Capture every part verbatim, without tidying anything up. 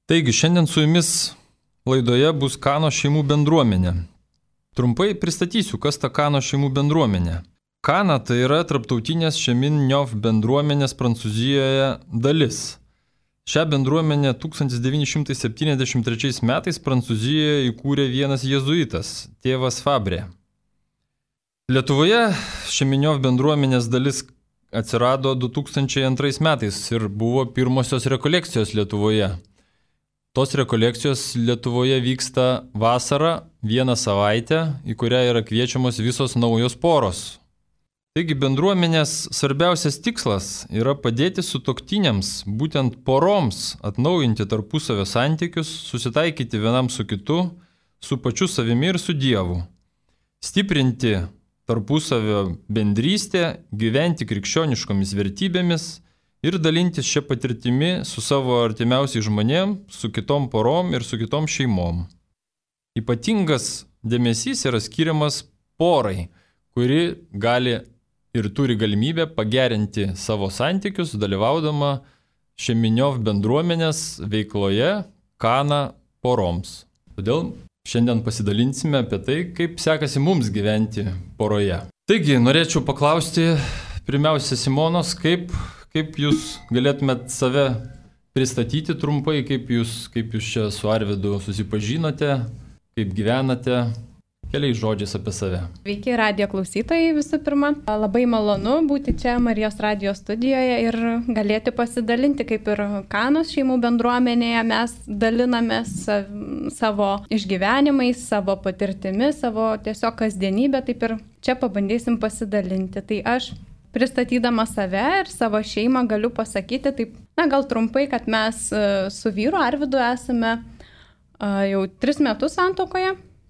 Taigi, šiandien su jumis laidoje bus Kano šeimų bendruomenė. Trumpai pristatysiu, kas ta Kano šeimų bendruomenė. Kana tai yra tarptautinės Cheminov bendruomenės Prancūzijoje dalis. Šią bendruomenę tūkstantis devyni šimtai septyniasdešimt trečiais metais Prancūzijoje įkūrė vienas jėzuitas, tėvas Fabre. Lietuvoje Cheminov bendruomenės dalis atsirado du tūkstančiai antrais metais ir buvo pirmosios rekolekcijos Lietuvoje. Tos rekolekcijos Lietuvoje vyksta vasarą vieną savaitę, į kurią yra kviečiamos visos naujos poros. Taigi bendruomenės svarbiausias tikslas yra padėti sutuoktiniams, būtent poroms, atnaujinti tarpusavio santykius, susitaikyti vienam su kitu, su pačiu savimi ir su Dievu. Stiprinti tarpusavio bendrystę, gyventi krikščioniškomis vertybėmis ir dalintis šią patirtimį su savo artimiausiais žmonėm, su kitom porom ir su kitom šeimom. Ypatingas dėmesys yra skiriamas porai, kuri gali ir turi galimybę pagerinti savo santykius, dalyvaudama Cheminov bendruomenės veikloje Kana poroms. Todėl šiandien pasidalinsime apie tai, kaip sekasi mums gyventi poroje. Taigi, norėčiau paklausti pirmiausia Simonos, kaip Kaip jūs galėtumėt save pristatyti trumpai, kaip jūs, kaip jūs čia su Arvydu susipažinote, kaip gyvenate, keliais žodžiais apie save. Sveiki radijo klausytojai visų pirma. Labai malonu būti čia Marijos radijo studijoje ir galėti pasidalinti, kaip ir Kanos šeimų bendruomenėje mes dalinamės savo išgyvenimais, savo patirtimi, savo tiesiog kasdienybę, taip ir čia pabandysim pasidalinti. Tai aš pristatydama save ir savo šeimą galiu pasakyti, taip, na gal trumpai, kad mes su vyru Arvydu esame jau tris metus santuokoje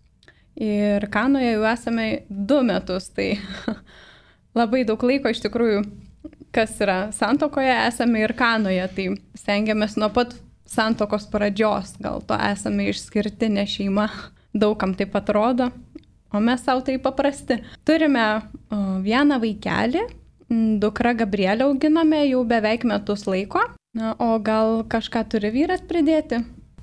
ir Kanoje jau esame du metus, tai labai daug laiko iš tikrųjų, kas yra santuokoje, esame ir Kanoje, tai stengiamės nuo pat santuokos pradžios, gal to esame išskirtinė šeima, daugam taip atrodo, o mes savo tai paprasti. Turime vieną vaikelį, dukra Gabrielę auginame jau beveik metus laiko. Na, o gal kažką turi vyras pridėti?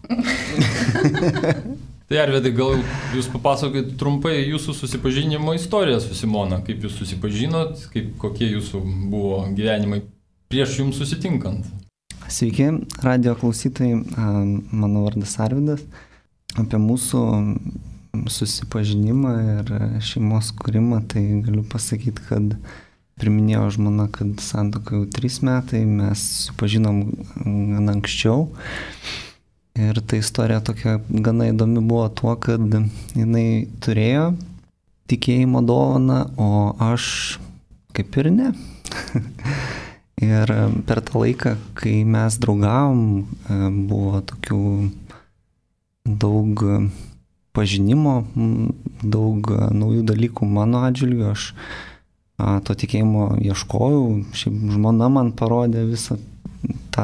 Tai Arvydai, gal jūs papasakokit trumpai jūsų susipažinimo istoriją su Simona, kaip jūs susipažinot, kaip, kokie jūsų buvo gyvenimai prieš jums susitinkant. Sveiki, radijo klausytojai, mano vardas Arvydas. Apie mūsų susipažinimą ir šeimos kūrimą, tai galiu pasakyti, kad priminėjo žmona, kad santuoka jau trys metai, mes susipažinom gana anksčiau. Ir ta istorija tokia gana įdomi buvo tuo, kad jinai turėjo tikėjimo dovaną, o aš kaip ir ne. Ir per tą laiką, kai mes draugavom, buvo tokių daug pažinimo, daug naujų dalykų mano atžvilgiu. Aš to tikėjimo ieškojau, šiaip žmona man parodė visą tą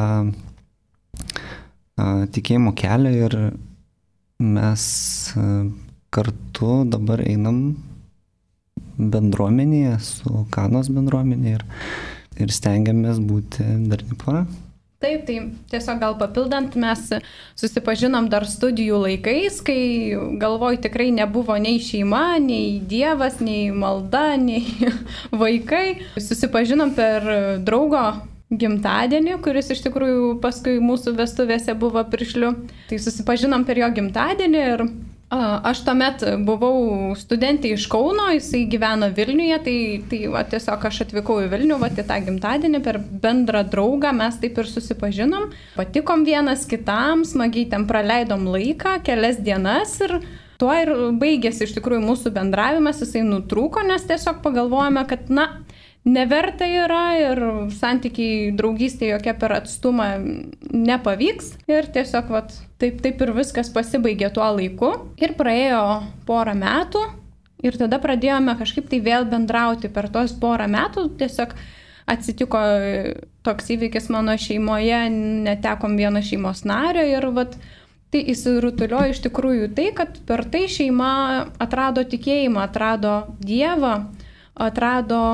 tikėjimo kelią ir mes kartu dabar einam bendruomenėje su Kanos bendruomenė ir, ir stengiamės būti darni pora. Taip, tai tiesiog gal papildant, mes susipažinom dar studijų laikais, kai galvoj tikrai nebuvo nei šeima, nei Dievas, nei malda, nei vaikai. Susipažinom per draugo gimtadienį, kuris iš tikrųjų paskui mūsų vestuvėse buvo prišliu. Tai susipažinom per jo gimtadienį ir aš tuomet buvau studentė iš Kauno, jisai gyveno Vilniuje, tai, tai va, tiesiog aš atvykau į Vilnių, va, į tą gimtadienį per bendrą draugą, mes taip ir susipažinom, patikom vienas kitam, smagiai ten praleidom laiką, kelias dienas ir tuo ir baigėsi iš tikrųjų mūsų bendravimas, jisai nutrūko, nes tiesiog pagalvojame, kad na, neverta yra ir santykiai draugystė jokia per atstumą nepavyks ir tiesiog vat, taip, taip ir viskas pasibaigė tuo laiku ir praėjo porą metų ir tada pradėjome kažkaip tai vėl bendrauti per tos porą metų, tiesiog atsitiko toks įvykis mano šeimoje, netekom vieno šeimos nario ir vat, tai įsirutuliojo iš tikrųjų tai, kad per tai šeima atrado tikėjimą, atrado Dievą, atrado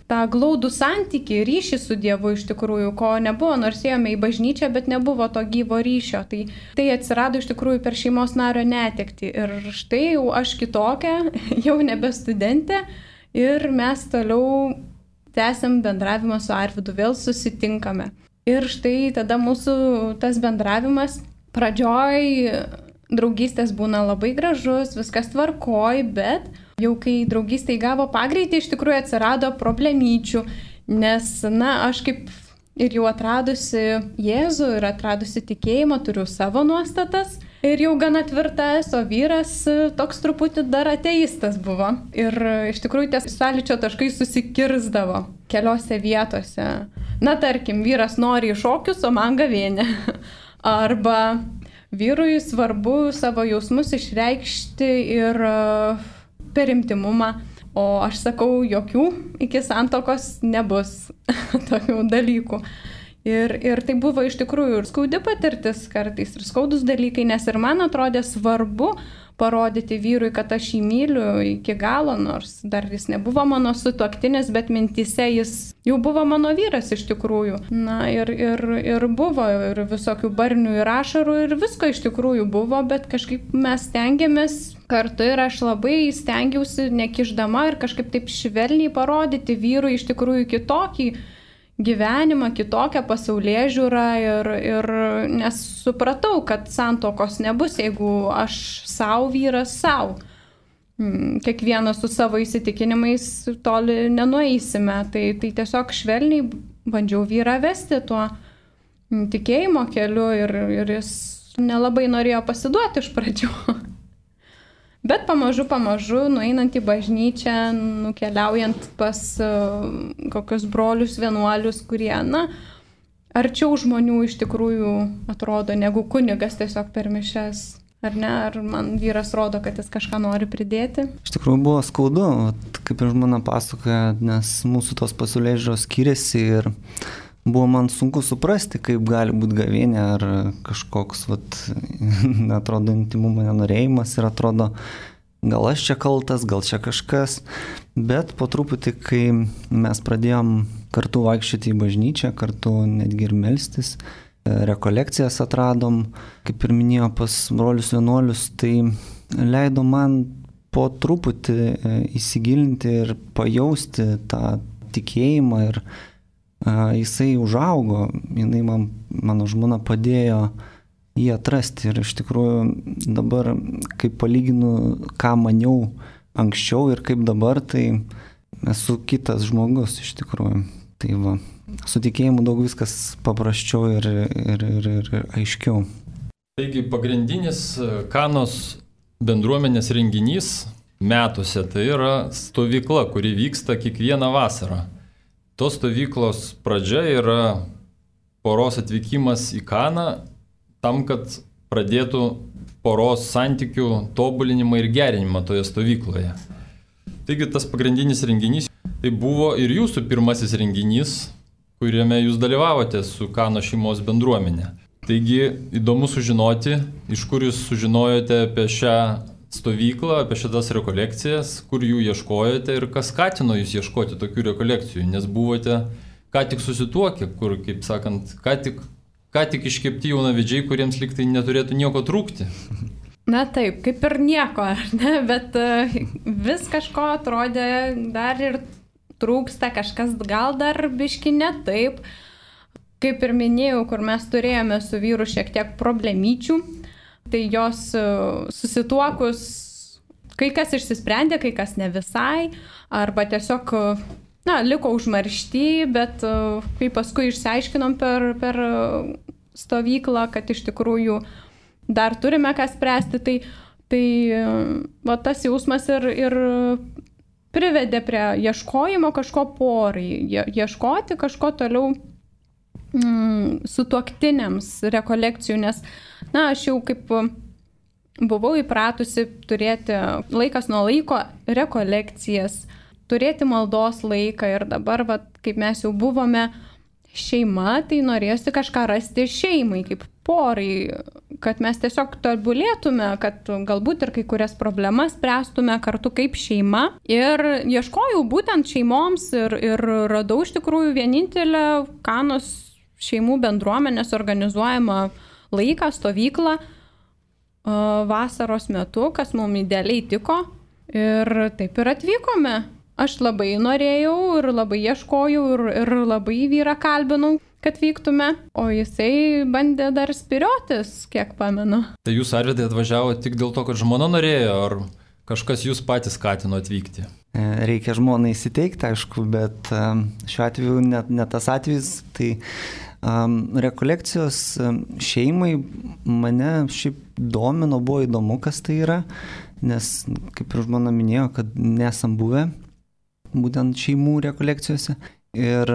tą glaudų santykį, ryšį su Dievu iš tikrųjų, ko nebuvo, nors ėjome į bažnyčią, bet nebuvo to gyvo ryšio. Tai, tai atsirado iš tikrųjų per šeimos nario netekti. Ir štai jau aš kitokia, jau nebe studentė ir mes toliau tęsiam bendravimą su Arvydu, vėl susitinkame. Ir štai tada mūsų tas bendravimas pradžioj draugystės būna labai gražus, viskas tvarkoj, bet jau kai draugystė įgavo pagreitį, iš tikrųjų atsirado problemyčių, nes, na, aš kaip ir jau atradusi Jėzų ir atradusi tikėjimą, turiu savo nuostatas ir jau gana tvirtas, o vyras toks truputį dar ateistas buvo. Ir iš tikrųjų tie sąlyčio taškai susikirsdavo keliose vietose. Na, tarkim, vyras nori į šokius, o man gavėnė. Arba vyrui svarbu savo jausmus išreikšti ir per intimumą, o aš sakau, jokių iki santuokos nebus tokių dalykų. Ir, ir tai buvo iš tikrųjų ir skaudi patirtis kartais, ir skaudus dalykai, nes ir man atrodė svarbu parodyti vyrui, kad aš jį myliu iki galo, nors dar jis nebuvo mano sutuoktinis, bet mintyse jis jau buvo mano vyras iš tikrųjų. Na ir, ir, ir buvo ir visokių barnių ir ašarų ir visko iš tikrųjų buvo, bet kažkaip mes stengiamės kartu ir aš labai stengiausi nekišdama ir kažkaip taip švelniai parodyti vyrui iš tikrųjų kitokį gyvenimą, kitokią pasaulėžiūrą ir, ir nes supratau, kad santuokos nebus, jeigu aš savo, vyras savo. Kiekvienas su savo įsitikinimais toli nenueisime. Tai, tai tiesiog švelniai bandžiau vyrą vesti tuo tikėjimo keliu ir, ir jis nelabai norėjo pasiduoti iš pradžių. Bet pamažu, pamažu, nueinant į bažnyčią, nukeliaujant pas uh, kokius brolius, vienuolius, kurie, na, arčiau žmonių iš tikrųjų atrodo, negu kunigas tiesiog per mišias. Ar ne? Ar man vyras rodo, kad jis kažką nori pridėti? Iš tikrųjų buvo skaudu, kaip ir žmona pasakoja, nes mūsų tos pasaulėžiūros skiriasi ir buvo man sunku suprasti, kaip gali būti gavėnė ar kažkoks, vat, atrodo, intimumo nenorėjimas ir atrodo, gal aš čia kaltas, gal čia kažkas, bet po truputį, kai mes pradėjom kartu vaikščioti į bažnyčią, kartu netgi ir melstis, rekolekcijas atradom, kaip ir minėjo pas brolius vienuolius, tai leido man po truputį įsigilinti ir pajausti tą tikėjimą ir Uh, jisai užaugo, jinai man, mano žmona padėjo jį atrasti ir iš tikrųjų dabar, kaip palyginu, ką maniau anksčiau ir kaip dabar, tai esu kitas žmogus iš tikrųjų. Tai va, su tikėjimu daug viskas paprasčiau ir, ir, ir, ir aiškiau. Taigi pagrindinis Kanos bendruomenės renginys metuose tai yra stovykla, kuri vyksta kiekvieną vasarą. Tos stovyklos pradžia yra poros atvykimas į Kaną tam, kad pradėtų poros santykių tobulinimą ir gerinimą toje stovykloje. Taigi tas pagrindinis renginys tai buvo ir jūsų pirmasis renginys, kuriame jūs dalyvavote su Kano šeimos bendruomenė. Taigi įdomu sužinoti, iš kur jūs sužinojote apie šią stovyklą, apie šitas rekolekcijas, kur jų ieškojote ir kas skatino jūs ieškoti tokių rekolekcijų, nes buvote ką tik susituokę, kur, kaip sakant, ką tik, ką tik iškepti jaunavedžiai, kuriems lyg tai neturėtų nieko trūkti. Na taip, kaip ir nieko, ne? Bet uh, vis kažko atrodė dar ir trūksta, kažkas gal dar biški ne taip. Kaip ir minėjau, kur mes turėjome su vyru šiek tiek problemyčių, tai jos susituokus, kai kas išsisprendė, kai kas ne visai, arba tiesiog, na, liko užmaršty, bet kai paskui išsiaiškinom per, per stovyklą, kad iš tikrųjų dar turime ką spręsti, tai, tai va, tas jausmas ir, ir privedė prie ieškojimo kažko porai, ieškoti kažko toliau mm, sutuoktiniams rekolekcijų, nes na, aš jau kaip buvau įpratusi turėti laikas nuo laiko rekolekcijas, turėti maldos laiką ir dabar, va, kaip mes jau buvome šeima, tai norėjosi kažką rasti šeimai, kaip porai, kad mes tiesiog tobulėtume, kad galbūt ir kai kurias problemas spręstume kartu kaip šeima. Ir ieškojau būtent šeimoms ir, ir radau iš tikrųjų vienintelę Kanos šeimų bendruomenės organizuojamą laiką, stovyklą vasaros metu, kas mums idealiai tiko. Ir taip ir atvykome. Aš labai norėjau ir labai ieškojau ir, ir labai vyrą kalbinau, kad vyktume, o jisai bandė dar spiriotis, kiek pamenu. Tai jūs, Arvydai, atvažiavo tik dėl to, kad žmona norėjo, ar kažkas jūs patys skatino atvykti? Reikia žmoną įsiteikti, aišku, bet šiuo atveju net ne tas atvejis, tai um, rekolekcijos šeimai mane šiaip domino, buvo įdomu, kas tai yra, nes, kaip ir žmona minėjo, kad nesam buvę būtent šeimų rekolekcijose. Ir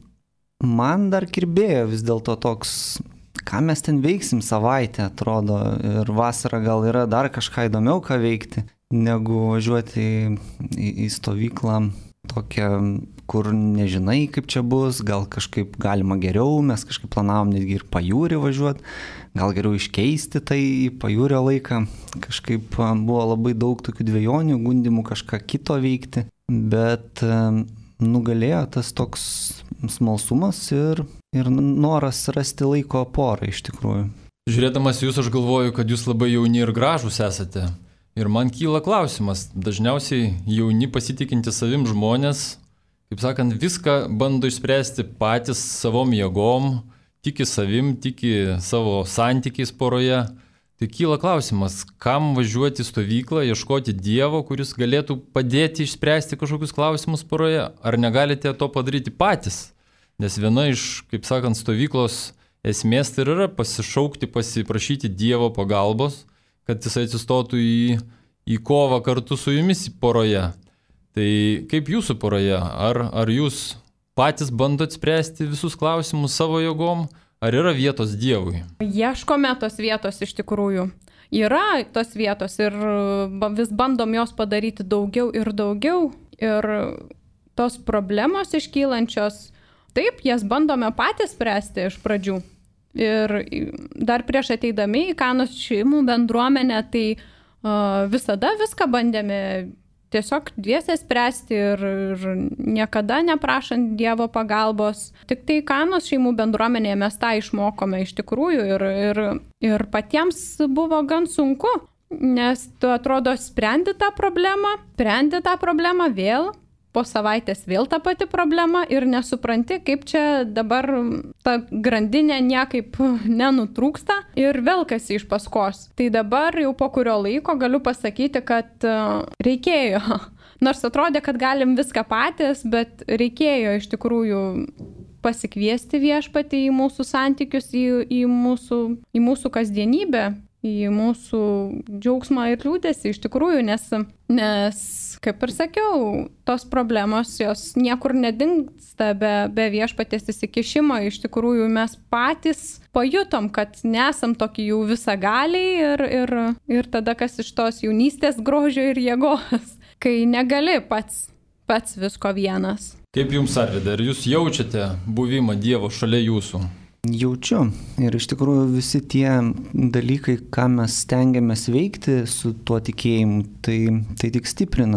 man dar kirbėjo vis dėlto toks, ką mes ten veiksim savaitę, atrodo, ir vasarą gal yra dar kažką įdomiau, ką veikti, negu važiuoti į, į, į stovyklą tokią, kur nežinai, kaip čia bus, gal kažkaip galima geriau, mes kažkaip planavom netgi ir pajūrį važiuoti, gal geriau iškeisti tai į pajūrio laiką, kažkaip buvo labai daug tokių dvejonių, gundimų kažką kito veikti, bet nugalėjo tas toks smalsumas ir, ir noras rasti laiko porą iš tikrųjų. Žiūrėdamas jūs, aš galvoju, kad jūs labai jauni ir gražūs esate. Ir man kyla klausimas, dažniausiai jauni pasitikinti savim žmonės, kaip sakant, viską bando išspręsti patys savom jėgom, tiki savim, tiki savo santykiais poroje. Tai kyla klausimas, kam važiuoti į stovyklą, ieškoti Dievo, kuris galėtų padėti išspręsti kažkokius klausimus poroje, ar negalite to padaryti patys? Nes viena iš, kaip sakant, stovyklos esmės tai yra pasišaukti, pasiprašyti Dievo pagalbos, kad jis atsistotų į, į kovą kartu su jumis poroje. Tai kaip jūsų poroje? Ar, ar jūs patys bandot spręsti visus klausimus savo jėgom? Ar yra vietos Dievui? Ieškome tos vietos iš tikrųjų. Yra tos vietos ir vis bandom jos padaryti daugiau ir daugiau. Ir tos problemos iškylančios, taip, jas bandome patys spręsti iš pradžių. Ir dar prieš ateidami į Kanos šeimų bendruomenę, tai uh, visada viską bandėme tiesiog dviese spręsti ir, ir niekada neprašant Dievo pagalbos. Tik tai Kanos šeimų bendruomenėje mes tą išmokome iš tikrųjų ir, ir, ir patiems buvo gan sunku, nes tu atrodo sprendi tą problemą, sprendi tą problemą vėl, po savaitės vėl ta pati problema ir nesupranti, kaip čia dabar ta grandinė niekaip nenutrūksta ir velkasi iš paskos. Tai dabar jau po kurio laiko galiu pasakyti, kad reikėjo. Nors atrodė, kad galim viską patys, bet reikėjo iš tikrųjų pasikviesti viešpatį į mūsų santykius, į, į, mūsų, į mūsų kasdienybę, į mūsų džiaugsmą ir liūdesį iš tikrųjų, nes, nes kaip ir sakiau, tos problemos jos niekur nedingsta be, be viešpaties įsikišimo. Iš tikrųjų mes patys pajutom, kad nesam tokie jau visagaliai ir, ir, ir tada kas iš tos jaunystės grožio ir jėgos, kai negali pats, pats visko vienas. Kaip jums, Arvydai, ar jūs jaučiate buvimą Dievo šalia jūsų? Jaučiu. Ir iš tikrųjų visi tie dalykai, ką mes stengiamės veikti su tuo tikėjimu, tai, tai tik stiprina.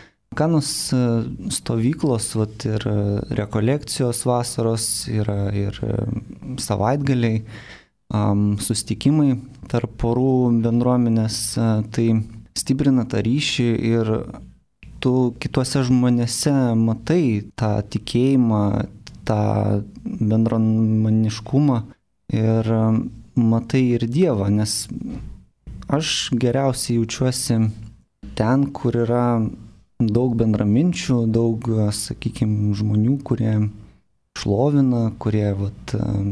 Kanos stovyklos, vat, ir rekolekcijos vasaros, yra ir savaitgaliai, um, susitikimai tarp porų bendruomenės, tai stiprina tą ryšį ir tu kituose žmonėse matai tą tikėjimą, tą bendruomeniškumą ir matai ir Dievą, nes aš geriausiai jaučiuosi ten, kur yra daug bendraminčių, daug, sakykime, žmonių, kurie šlovina, kurie vat,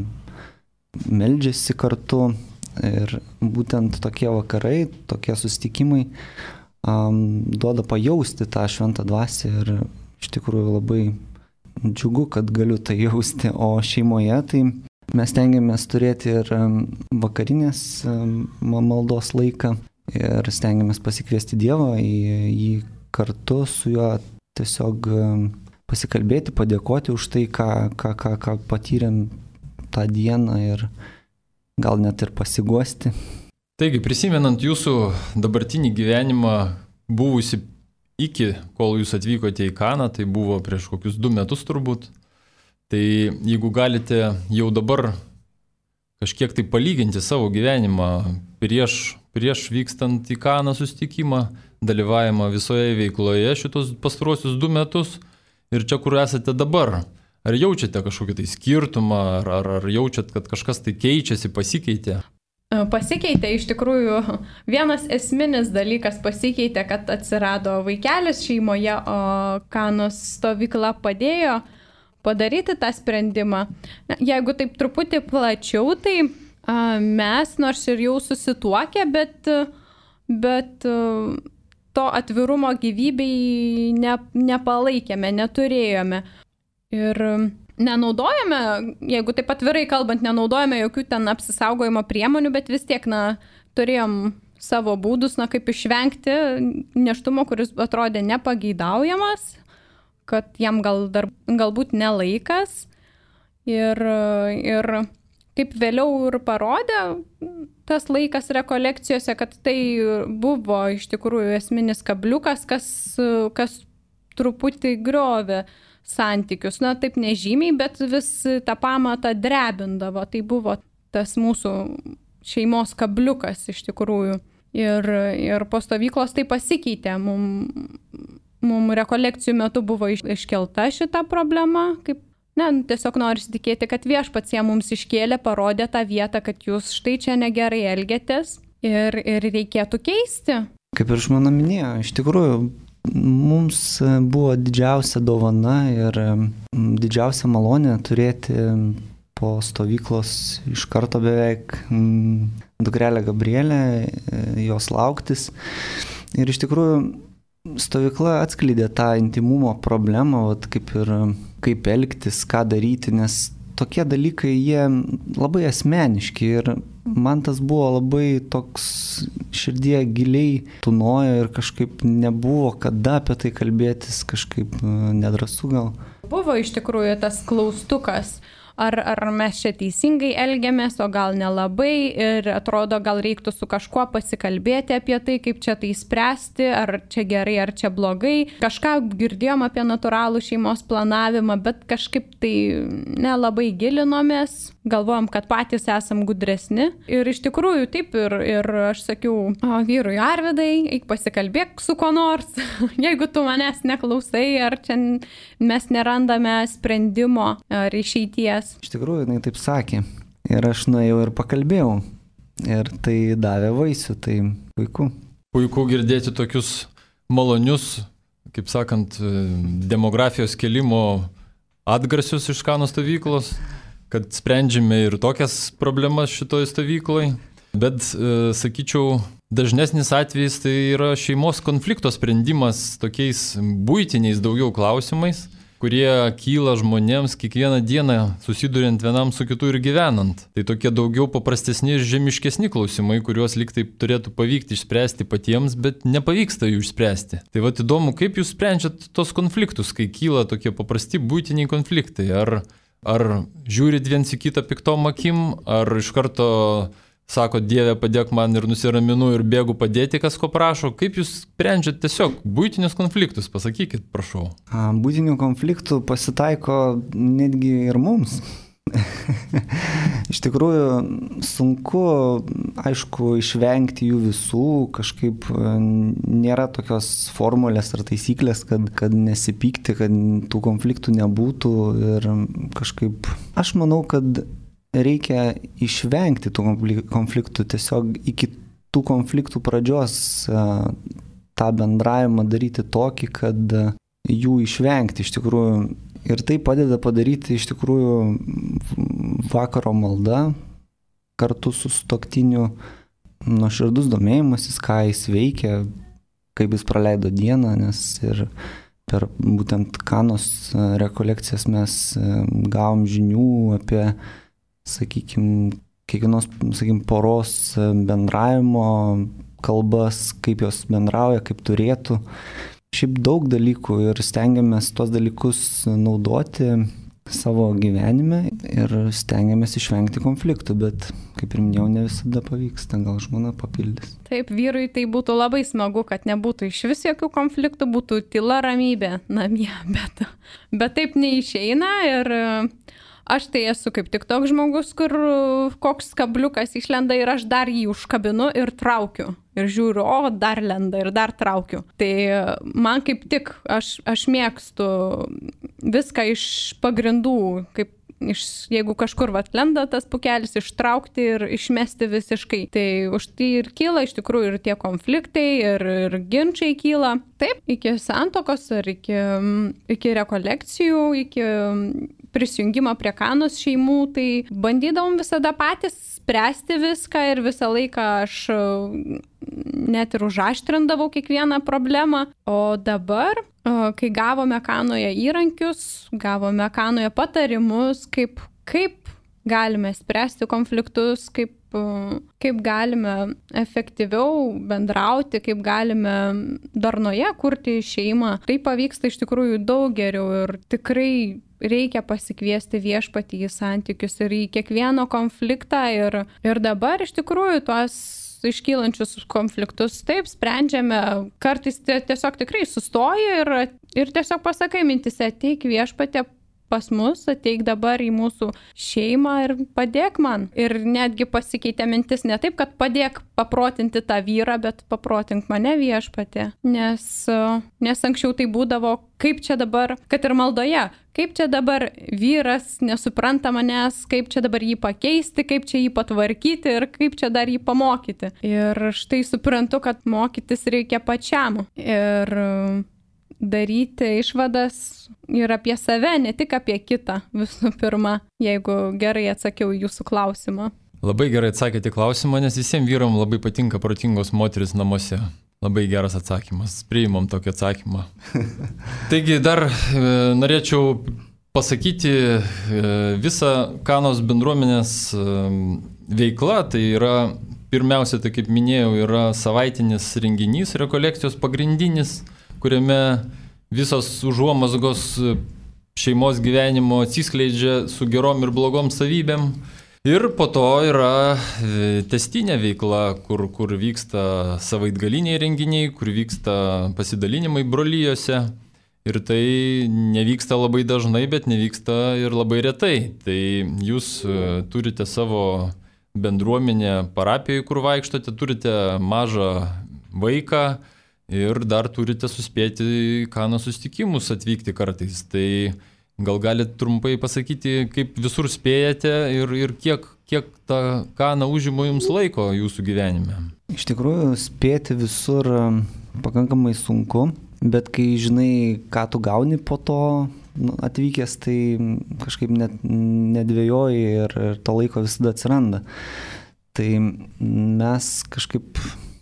meldžiasi kartu ir būtent tokie vakarai, tokie susitikimai um, duoda pajausti tą šventą dvasią ir iš tikrųjų labai džiugu, kad galiu tai jausti, o šeimoje tai mes stengiamės turėti ir vakarinės maldos laiką ir stengiamės pasikviesti Dievą, jį kartu su juo tiesiog pasikalbėti, padėkoti už tai, ką, ką, ką, ką patyrėm tą dieną ir, gal net ir pasiguosti. Taigi, prisimenant jūsų dabartinį gyvenimą, buvusi iki, kol jūs atvykote į Kaną, tai buvo prieš kokius du metus turbūt, tai jeigu galite jau dabar kažkiek tai palyginti savo gyvenimą prieš, prieš vykstant į Kaną susitikimą, dalyvavimą visoje veikloje šitos pastaruosius du metus ir čia, kur esate dabar, ar jaučiate kažkokį tai skirtumą, ar, ar, ar jaučiat, kad kažkas tai keičiasi, pasikeitė? Pasikeitė iš tikrųjų, vienas esminis dalykas pasikeitė, kad atsirado vaikelis šeimoje, o Kanos stovykla padėjo padaryti tą sprendimą. Jeigu taip truputį plačiau, tai a, mes nors ir jau susituokę, bet, bet to atvirumo gyvybei ne, nepalaikėme, neturėjome. Ir nenaudojame, jeigu taip atvirai kalbant, nenaudojame jokių ten apsisaugojimo priemonių, bet vis tiek, na, turėjom savo būdus, na, kaip išvengti nėštumo, kuris atrodė nepageidaujamas, kad jam gal dar, galbūt nelaikas. Ir, ir kaip vėliau ir parodė tas laikas rekolekcijose, kad tai buvo iš tikrųjų esminis kabliukas, kas, kas truputį griovė santykius. Na, taip nežymiai, bet vis tą pamatą drebindavo. Tai buvo tas mūsų šeimos kabliukas iš tikrųjų. Ir, ir po stovyklos tai pasikeitė. Mums mum rekolekcijų metu buvo iškelta šita problema. Kaip, ne, tiesiog norisi tikėti, kad viešpats ją mums iškėlė, parodė tą vietą, kad jūs štai čia negerai elgiatės ir, ir reikėtų keisti. Kaip ir žmona minėjo, iš tikrųjų, mums buvo didžiausia dovana ir didžiausia malonė turėti po stovyklos iš karto beveik dukrelę Gabrielę, jos lauktis. Ir iš tikrųjų stovykla atskleidė tą intimumo problemą, vat, kaip ir kaip elgtis, ką daryti, nes tokie dalykai jie labai asmeniški ir man tas buvo labai toks širdie giliai tūnojo ir kažkaip nebuvo kada apie tai kalbėtis, kažkaip nedrąsu gal. Buvo iš tikrųjų tas klaustukas, ar, ar mes čia teisingai elgiamės, o gal nelabai ir atrodo, gal reiktų su kažkuo pasikalbėti apie tai, kaip čia tai spręsti, ar čia gerai, ar čia blogai. Kažką girdėjom apie natūralų šeimos planavimą, bet kažkaip tai nelabai gilinomės, galvojom, kad patys esam gudresni. Ir iš tikrųjų taip ir, ir aš sakiau, o, vyrui Arvidai, eik pasikalbėk su ko nors, jeigu tu manęs neklausai, ar čia mes nerandame sprendimo ar išeities. Iš tikrųjų, jinai taip sakė. Ir aš nuėjau ir pakalbėjau. Ir tai davė vaisių, tai puiku. Puiku girdėti tokius malonius, kaip sakant, demografijos kelimo atgarsius iš Kanos stovyklos, kad sprendžiame ir tokias problemas šitoj stovykloje. Bet, e, sakyčiau, dažnesnis atvejis tai yra šeimos konflikto sprendimas tokiais buitiniais daugiau klausimais, kurie kyla žmonėms kiekvieną dieną susiduriant vienam su kitu ir gyvenant. Tai tokie daugiau paprastesni ir žemiškesni klausimai, kuriuos lyg taip turėtų pavykti išspręsti patiems, bet nepavyksta jų išspręsti. Tai vat įdomu, kaip jūs sprendžiat tos konfliktus, kai kyla tokie paprasti buitiniai konfliktai. Ar, ar žiūrit viens į kitą piktom akim, ar iš karto sako, Dieve, padėk man ir nusiraminu ir bėgu padėti, kas ko prašo. Kaip jūs sprendžiat tiesiog buitinius konfliktus? Pasakykit, prašau. Buitinių konfliktų pasitaiko netgi ir mums. Iš tikrųjų, sunku, aišku, išvengti jų visų, kažkaip nėra tokios formulės ar taisyklės, kad, kad nesipykti, kad tų konfliktų nebūtų ir kažkaip, aš manau, kad reikia išvengti tų konfliktų, tiesiog iki tų konfliktų pradžios tą bendravimą daryti tokį, kad jų išvengti iš tikrųjų. Ir tai padeda padaryti iš tikrųjų vakaro malda, kartu su sutuoktiniu nuoširdus domėjimasis, ką jis veikia, kaip jis praleido dieną, nes ir per būtent Kanos rekolekcijas mes gavom žinių apie, sakykime, kiekvienos, sakykime, poros bendravimo kalbas, kaip jos bendrauja, kaip turėtų. Šiaip daug dalykų ir stengiamės tuos dalykus naudoti savo gyvenime ir stengiamės išvengti konfliktų, bet kaip ir minėjau, ne visada pavyksta, gal žmona papildys. Taip, vyrui tai būtų labai smagu, kad nebūtų iš vis jokių konfliktų, būtų tyla ramybė namie, bet, bet taip neišeina ir aš tai esu kaip tik toks žmogus, kur koks kabliukas išlenda ir aš dar jį užkabinu ir traukiu. Ir žiūriu, o dar lenda ir dar traukiu. Tai man kaip tik, aš, aš mėgstu viską iš pagrindų, kaip iš, jeigu kažkur vat lenda tas pukelis, ištraukti ir išmesti visiškai. Tai už tai ir kyla iš tikrųjų ir tie konfliktai, ir, ir ginčiai kyla. Taip, iki santokos ar iki, iki rekolekcijų, iki prisijungimo prie Kanos šeimų, tai bandydavom visada patys spręsti viską ir visą laiką aš net ir užaštrindavau kiekvieną problemą. O dabar, kai gavome Kanoje įrankius, gavome Kanoje patarimus, kaip, kaip galime spręsti konfliktus, kaip, kaip galime efektyviau bendrauti, kaip galime darnoje kurti šeimą, tai pavyksta iš tikrųjų daug geriau ir tikrai reikia pasikviesti viešpatį į santykius ir į kiekvieną konfliktą ir, ir dabar iš tikrųjų tuos iškylančius konfliktus taip sprendžiame, kartais tiesiog tikrai sustoji ir, ir tiesiog pasakai mintise, ateik viešpatė pas mus, ateik dabar į mūsų šeimą ir padėk man. Ir netgi pasikeitė mintis ne taip, kad padėk paprotinti tą vyrą, bet paprotink mane viešpatė. Nes, nes anksčiau tai būdavo, kaip čia dabar, kad ir maldoje, kaip čia dabar vyras nesupranta manęs, kaip čia dabar jį pakeisti, kaip čia jį patvarkyti ir kaip čia dar jį pamokyti. Ir štai suprantu, kad mokytis reikia pačiam. Ir daryti išvadas ir apie save, ne tik apie kitą visų pirma, jeigu gerai atsakiau jūsų klausimą. Labai gerai atsakėte klausimą, nes visiems vyram labai patinka protingos moteris namuose. Labai geras atsakymas. Priimam tokį atsakymą. Taigi dar e, norėčiau pasakyti e, visą Kanos bendruomenės e, veikla. Tai yra, pirmiausia, tai kaip minėjau, yra savaitinis renginys, rekolekcijos pagrindinis, kuriame visos užuomazgos šeimos gyvenimo atsiskleidžia su gerom ir blogom savybėm. Ir po to yra tęstinė veikla, kur, kur vyksta savaitgaliniai renginiai, kur vyksta pasidalinimai brolyjose. Ir tai nevyksta labai dažnai, bet nevyksta ir labai retai. Tai jūs turite savo bendruomenę parapijoje, kur vaikštote, turite mažą vaiką, ir dar turite suspėti į Kanos susitikimus atvykti kartais. Tai gal galite trumpai pasakyti, kaip visur spėjate ir, ir kiek, kiek ta Kana užima jums laiko jūsų gyvenime? Iš tikrųjų, spėti visur pakankamai sunku, bet kai žinai, ką tu gauni po to atvykęs, tai kažkaip net nedvėjoji ir, ir to laiko visada atsiranda. Tai mes kažkaip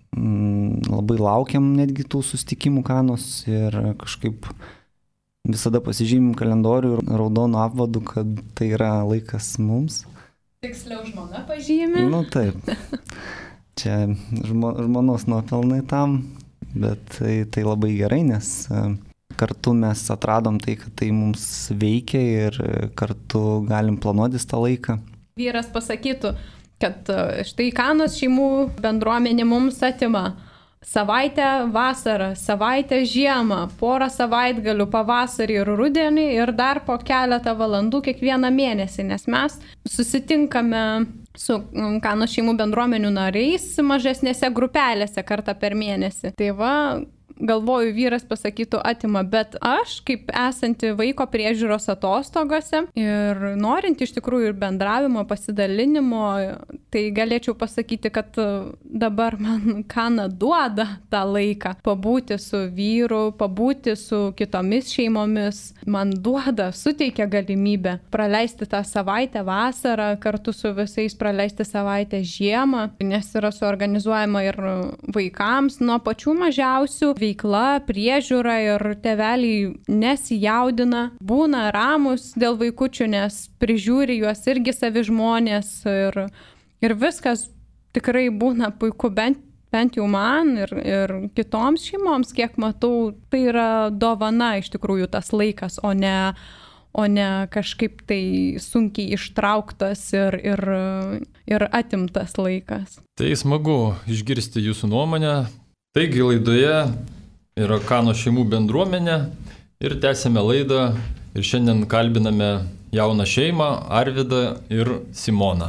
labai laukiam netgi tų susitikimų Kanos ir kažkaip visada pasižymim kalendorių ir raudonų apvadų, kad tai yra laikas mums. Tiksliau žmona pažymi. Nu taip, čia žmo, žmonos nuopelnai tam, bet tai, tai labai gerai, nes kartu mes atradom tai, kad tai mums veikia ir kartu galim planuotis tą laiką. Vyras pasakytų, kad štai Kanos šeimų bendruomenė mums atima savaitę vasarą, savaitę žiemą, porą savaitgalių pavasarį ir rudenį ir dar po keletą valandų kiekvieną mėnesį, nes mes susitinkame su Kanos šeimų bendruomenių nariais mažesnėse grupelėse kartą per mėnesį. Tai va, galvoju, vyras pasakytų atima, bet aš, kaip esanti vaiko priežiūros atostogose ir norinti iš tikrųjų ir bendravimo, pasidalinimo, tai galėčiau pasakyti, kad dabar man Kana duoda tą laiką pabūti su vyru, pabūti su kitomis šeimomis, man duoda, suteikia galimybę praleisti tą savaitę vasarą, kartu su visais praleisti savaitę žiemą, nes yra suorganizuojama ir vaikams nuo pačių mažiausių veikla, priežiūra ir tėveliai nesijaudina, būna ramus dėl vaikučių, nes prižiūri juos irgi savi žmonės ir, ir viskas tikrai būna puiku, bent, bent jau man ir, ir kitoms šeimoms, kiek matau, tai yra dovana iš tikrųjų tas laikas, o ne, o ne kažkaip tai sunkiai ištrauktas ir, ir, ir atimtas laikas. Tai smagu išgirsti jūsų nuomonę. Taigi laidoje yra Kano šeimų bendruomenė ir tęsėme laidą ir šiandien kalbiname jauną šeimą Arvydą ir Simoną.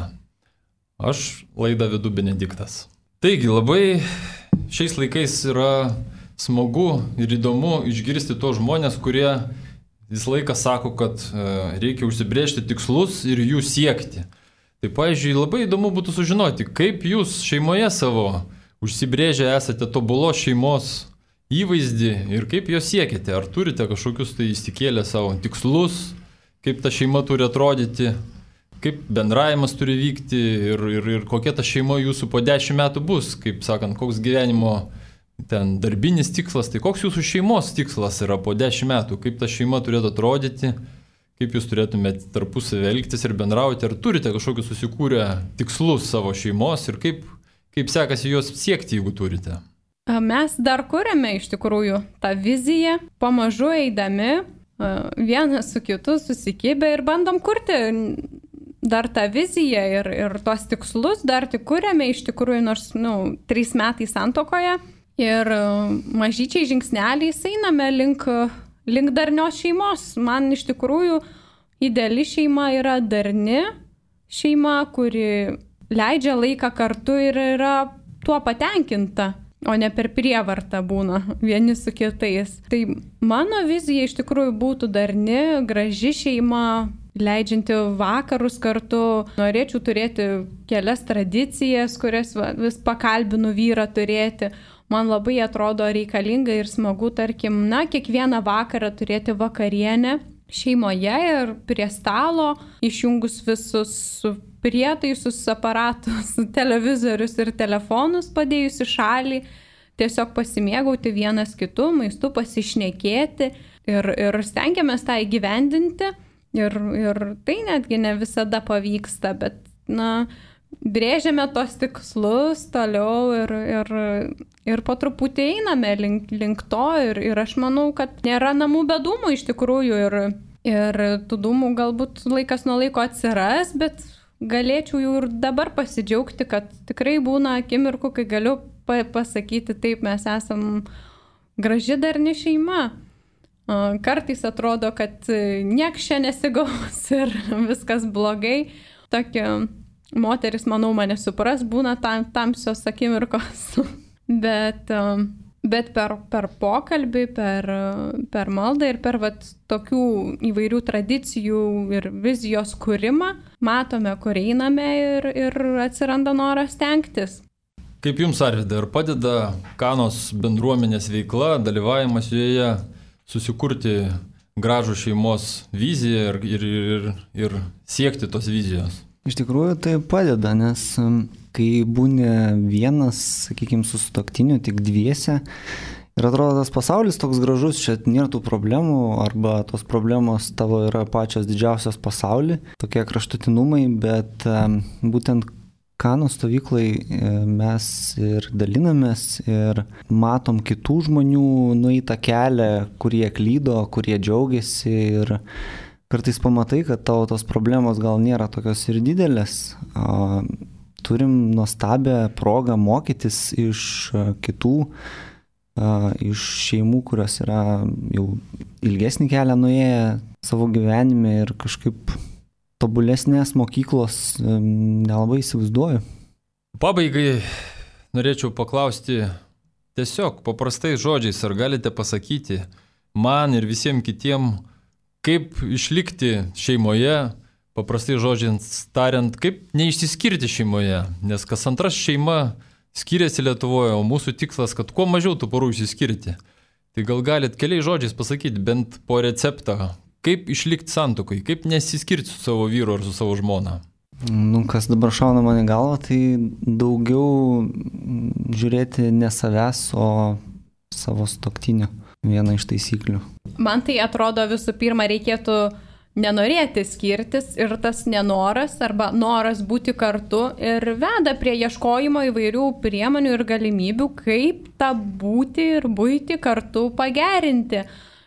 Aš laidą vedu Benediktas. Taigi labai šiais laikais yra smagu ir įdomu išgirsti tos žmonės, kurie visą laiką sako, kad reikia užsibrėžti tikslus ir jų siekti. Tai, pavyzdžiui, labai įdomu būtų sužinoti, kaip jūs šeimoje savo užsibrėžę esate tobulos šeimos įvaizdį ir kaip jo siekiate. Ar turite kažkokius tai įsikėlę savo tikslus, kaip ta šeima turi atrodyti, kaip bendravimas turi vykti ir, ir, ir kokia ta šeima jūsų po dešimt metų bus, kaip sakant, koks gyvenimo ten darbinis tikslas, tai koks jūsų šeimos tikslas yra po dešimt metų, kaip ta šeima turėtų atrodyti, kaip jūs turėtumėte tarpusavį elgtis ir bendrauti, ar turite kažkokius susikūrę tikslus savo šeimos ir kaip, kaip sekasi juos siekti, jeigu turite. Mes dar kuriame iš tikrųjų tą viziją, pamažu eidami, vienas su kitu susikibę ir bandom kurti dar tą viziją ir, ir tuos tikslus dar tik kuriame iš tikrųjų, nors, nu, trys metai santuokoje. Ir mažyčiai žingsneliais einame link, link darnios šeimos. Man iš tikrųjų ideali šeima yra darni šeima, kuri leidžia laiką kartu ir yra tuo patenkinta, o ne per prievartą būna vieni su kitais. Tai mano vizija iš tikrųjų būtų darni, graži šeima, leidžianti vakarus kartu. Norėčiau turėti kelias tradicijas, kurias vis pakalbinu vyrą turėti. Man labai atrodo reikalinga ir smagu, tarkim, na, kiekvieną vakarą turėti vakarienę šeimoje ir prie stalo, išjungus visus prietaisus, aparatus, televizorius ir telefonus padėjus į šalį, tiesiog pasimėgauti vienas kitu, maistu pasišnekėti ir, ir stengiamės tą įgyvendinti ir, ir tai netgi ne visada pavyksta, bet, na, brėžiame tos tikslus toliau ir, ir, ir po truputį einame link, link to ir, ir aš manau, kad nėra namų be dūmų iš tikrųjų ir, ir tų dūmų galbūt laikas nuo laiko atsiras, bet galėčiau jau ir dabar pasidžiaugti, kad tikrai būna akimirkų, kai galiu pa- pasakyti taip, mes esam graži darni šeima. Kartais atrodo, kad nieks čia nesigaus ir viskas blogai. Tokia moteris, manau, mane supras, būna tam, tamsios akimirkos, bet, bet per, per pokalbį, per, per maldą ir per vat, tokių įvairių tradicijų ir vizijos kūrimą matome, kur einame ir, ir atsiranda noras stengtis. Kaip jums, Arvydai, ar padeda Kanos bendruomenės veikla, dalyvavimas joje susikurti gražų šeimos viziją ir, ir, ir, ir siekti tos vizijos? Iš tikrųjų tai padeda, nes kai būni vienas, sakykime, su sutuoktiniu, tik dviese, ir atrodo tas pasaulis toks gražus, čia nėra tų problemų, arba tos problemos tavo yra pačios didžiausios pasaulyje, tokie kraštutinumai, bet būtent Kanos stovyklai mes ir dalinamės ir matom kitų žmonių nueitą kelią, kurie klydo, kurie džiaugiasi ir kartais pamatai, kad tavo tos problemos gal nėra tokios ir didelės. Turim nuostabią progą mokytis iš kitų, iš šeimų, kurios yra jau ilgesnį kelią nuėję savo gyvenime ir kažkaip tobulesnės mokyklos nelabai įsivaizduoju. Pabaigai norėčiau paklausti tiesiog paprastais žodžiais, ar galite pasakyti man ir visiems kitiems, kaip išlikti šeimoje, paprastai žodžiais tariant, kaip neišsiskirti šeimoje, nes kas antras šeima skiriasi Lietuvoje, o mūsų tikslas, kad kuo mažiau tų porų išsiskirti. Tai gal galit keliais žodžiais pasakyti bent po receptą, kaip išlikti santuokai, kaip nesiskirti su savo vyru ar su savo žmona? Nu, kas dabar šauna mane galva, tai daugiau žiūrėti ne savęs, o savo sutuoktinio. Viena iš taisyklių. Man tai atrodo visų pirma reikėtų nenorėti skirtis ir tas nenoras arba noras būti kartu ir veda prie ieškojimo įvairių priemonių ir galimybių, kaip tą būti ir būti kartu pagerinti.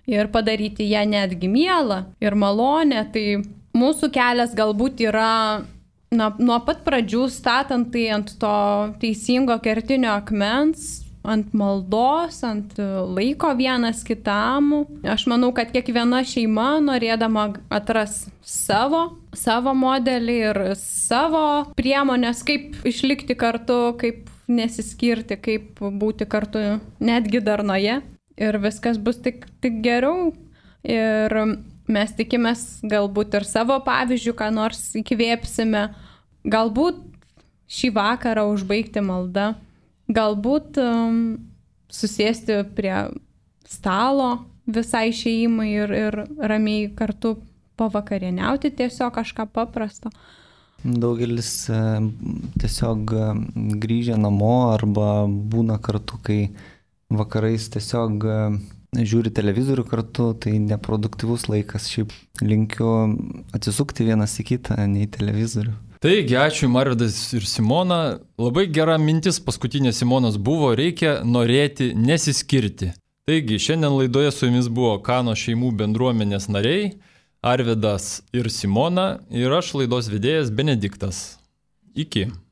ir padaryti ją netgi mielą ir malonę. Tai mūsų kelias galbūt yra na, nuo pat pradžių statant tai ant to teisingo kertinio akmens, ant maldos, ant laiko vienas kitam. Aš manau, kad kiekviena šeima, norėdama atras savo, savo modelį ir savo priemonės, kaip išlikti kartu, kaip nesiskirti, kaip būti kartu netgi darnoje. Ir viskas bus tik, tik geriau. Ir mes tikimės galbūt ir savo pavyzdžių, ką nors įkvėpsime. Galbūt šį vakarą užbaigti maldą. Galbūt um, susėsti prie stalo visai šeimai ir, ir ramiai kartu pavakarieniauti, tiesiog kažką paprasto. Daugelis e, tiesiog grįžę namo arba būna kartu, kai vakarais tiesiog e, žiūri televizorių kartu, tai neproduktyvus laikas. Šiaip linkiu atsisukti vienas į kitą, ne į televizorių. Taigi, ačiū Marvydas ir Simona. Labai gera mintis paskutinė Simonos buvo, reikia norėti nesiskirti. Taigi, šiandien laidoje su jumis buvo Kano šeimų bendruomenės nariai, Arvydas ir Simona, ir aš laidos vedėjas Benediktas. Iki.